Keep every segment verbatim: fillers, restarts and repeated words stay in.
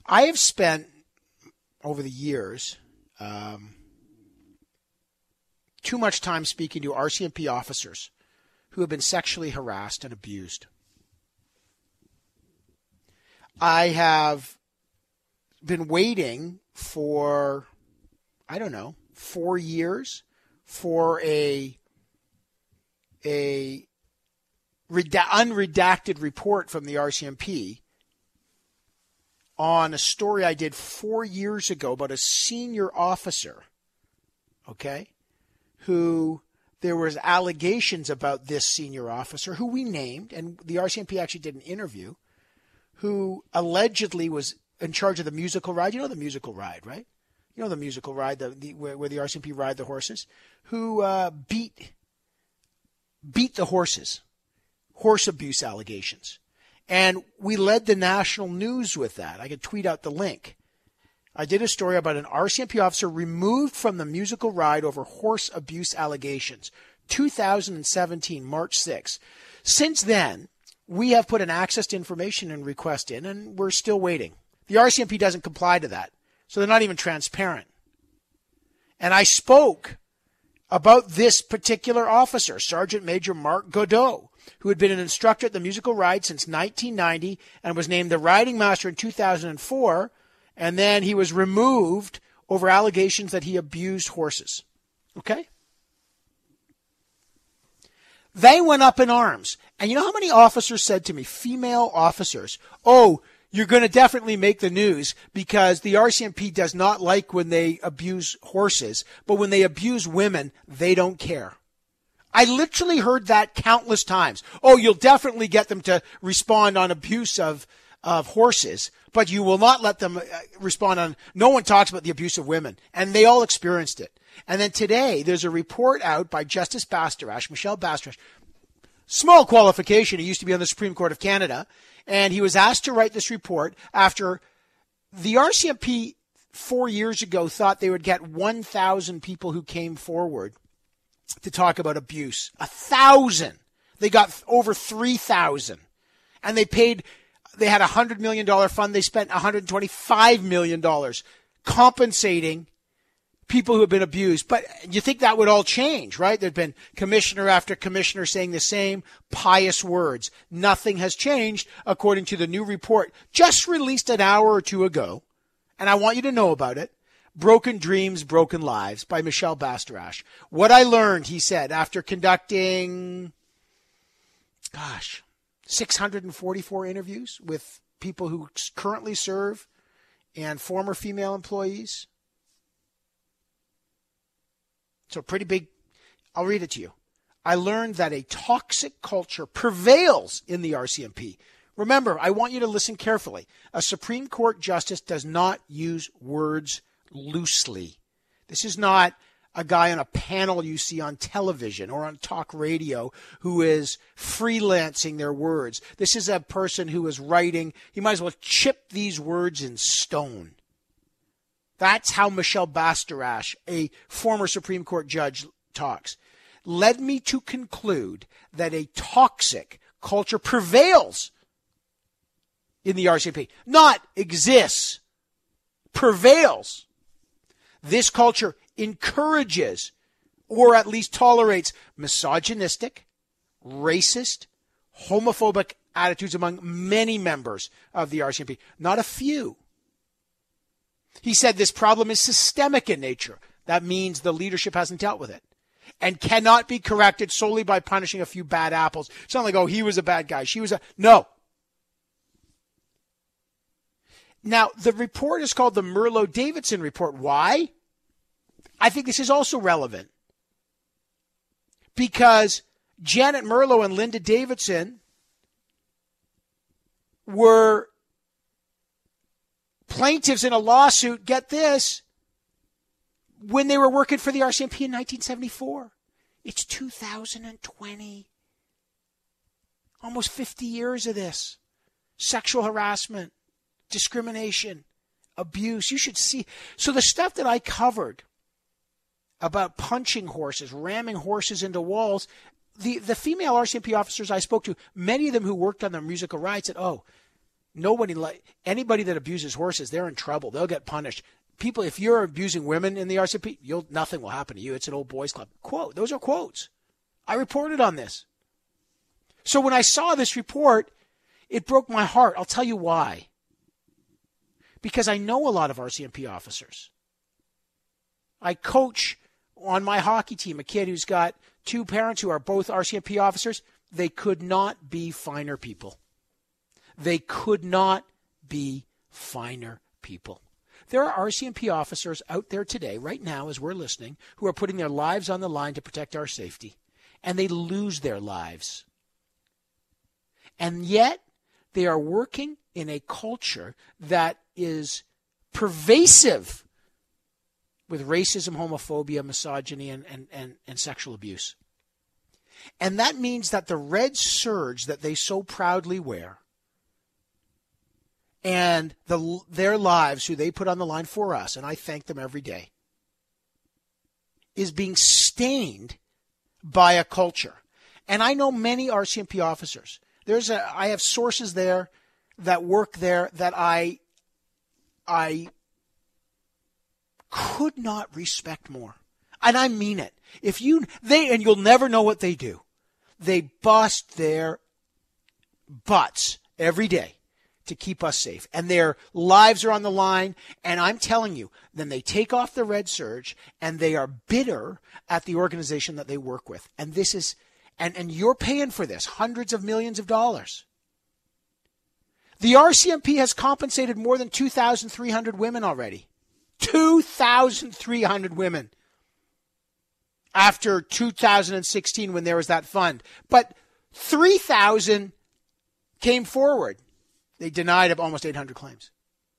I have spent over the years um, too much time speaking to R C M P officers who have been sexually harassed and abused. I have been waiting for, I don't know, four years for a a reda- unredacted report from the R C M P on a story I did four years ago about a senior officer, okay, who there was allegations about this senior officer who we named, and the R C M P actually did an interview, who allegedly was in charge of the musical ride. You know the musical ride, right? You know the musical ride, the, the where, where the R C M P ride the horses, who uh, beat beat the horses, horse abuse allegations. And we led the national news with that. I could tweet out the link. I did a story about an R C M P officer removed from the musical ride over horse abuse allegations. two thousand seventeen, March sixth. Since then, we have put an access to information and request in, and we're still waiting. The R C M P doesn't comply to that, so they're not even transparent. And I spoke about this particular officer, Sergeant Major Mark Godot, who had been an instructor at the musical ride since nineteen ninety and was named the riding master in two thousand four, and then he was removed over allegations that he abused horses. Okay? They went up in arms. And you know how many officers said to me, female officers, oh, you're going to definitely make the news because the R C M P does not like when they abuse horses, but when they abuse women, they don't care. I literally heard that countless times. Oh, you'll definitely get them to respond on abuse of, of horses, but you will not let them respond on, no one talks about the abuse of women. And they all experienced it. And then today, there's a report out by Justice Bastarash, Michelle Bastarash, small qualification. He used to be on the Supreme Court of Canada. And he was asked to write this report after the R C M P four years ago thought they would get one thousand people who came forward to talk about abuse. A thousand. They got over three thousand. And they paid, they had a one hundred million dollars fund. They spent one hundred twenty-five million dollars compensating people who have been abused. But you think that would all change, right? There'd been commissioner after commissioner saying the same pious words. Nothing has changed according to the new report just released an hour or two ago. And I want you to know about it. Broken Dreams, Broken Lives by Michelle Bastarash. What I learned, he said, after conducting, gosh, six hundred forty-four interviews with people who currently serve and former female employees. So pretty big. I'll read it to you. I learned that a toxic culture prevails in the R C M P. Remember, I want you to listen carefully. A Supreme Court justice does not use words loosely. This is not a guy on a panel you see on television or on talk radio who is freelancing their words. This is a person who is writing. He might as well chip these words in stone. That's how Michelle Bastarash, a former Supreme Court judge, talks. Led me to conclude that a toxic culture prevails in the R C M P. Not exists, prevails. This culture encourages or at least tolerates misogynistic, racist, homophobic attitudes among many members of the R C M P, not a few. He said this problem is systemic in nature. That means the leadership hasn't dealt with it and cannot be corrected solely by punishing a few bad apples. It's not like, oh, he was a bad guy. She was a... No. Now, the report is called the Merlo-Davidson report. Why? I think this is also relevant because Janet Merlo and Linda Davidson were plaintiffs in a lawsuit, get this, when they were working for the R C M P in nineteen seventy-four. It's two thousand twenty. Almost fifty years of this. Sexual harassment, discrimination, abuse. You should see. So the stuff that I covered about punching horses, ramming horses into walls, the, the female R C M P officers I spoke to, many of them who worked on the musical ride said, oh, Nobody like anybody that abuses horses, they're in trouble. They'll get punished. People, if you're abusing women in the R C M P, you'll nothing will happen to you. It's an old boys club. Quote. Those are quotes. I reported on this. So when I saw this report, it broke my heart. I'll tell you why. Because I know a lot of R C M P officers. I coach on my hockey team a kid who's got two parents who are both R C M P officers. They could not be finer people. They could not be finer people. There are R C M P officers out there today, right now, as we're listening, who are putting their lives on the line to protect our safety, and they lose their lives. And yet, they are working in a culture that is pervasive with racism, homophobia, misogyny, and, and, and, and sexual abuse. And that means that the red serge that they so proudly wear and the, their lives, who they put on the line for us, and I thank them every day, is being stained by a culture. And I know many R C M P officers. There's a, I have sources there that work there that I, I could not respect more. And I mean it. If you, they, and you'll never know what they do. They bust their butts every day to keep us safe. And their lives are on the line. And I'm telling you, then they take off the red serge and they are bitter at the organization that they work with. And this is, and, and you're paying for this, hundreds of millions of dollars. The R C M P has compensated more than two thousand three hundred women already. two thousand three hundred women. After two thousand sixteen, when there was that fund. But three thousand came forward. They denied almost eight hundred claims.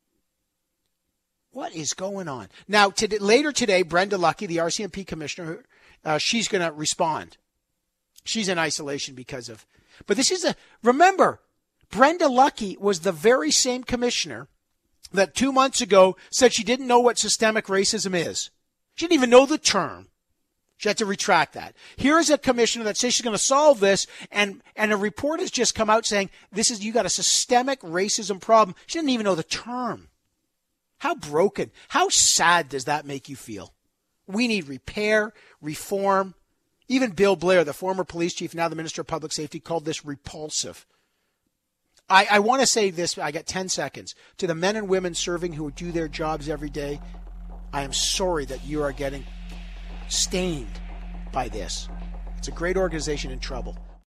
What is going on? Now, today, later today, Brenda Lucki, the R C M P commissioner, uh, she's going to respond. She's in isolation because of... But this is a... Remember, Brenda Lucki was the very same commissioner that two months ago said she didn't know what systemic racism is. She didn't even know the term. She had to retract that. Here is a commissioner that says she's going to solve this, and, and a report has just come out saying, this is, you got a systemic racism problem. She didn't even know the term. How broken, how sad does that make you feel? We need repair, reform. Even Bill Blair, the former police chief, now the Minister of Public Safety, called this repulsive. I, I want to say this, I got ten seconds. To the men and women serving who do their jobs every day, I am sorry that you are getting stained by this. It's a great organization in trouble.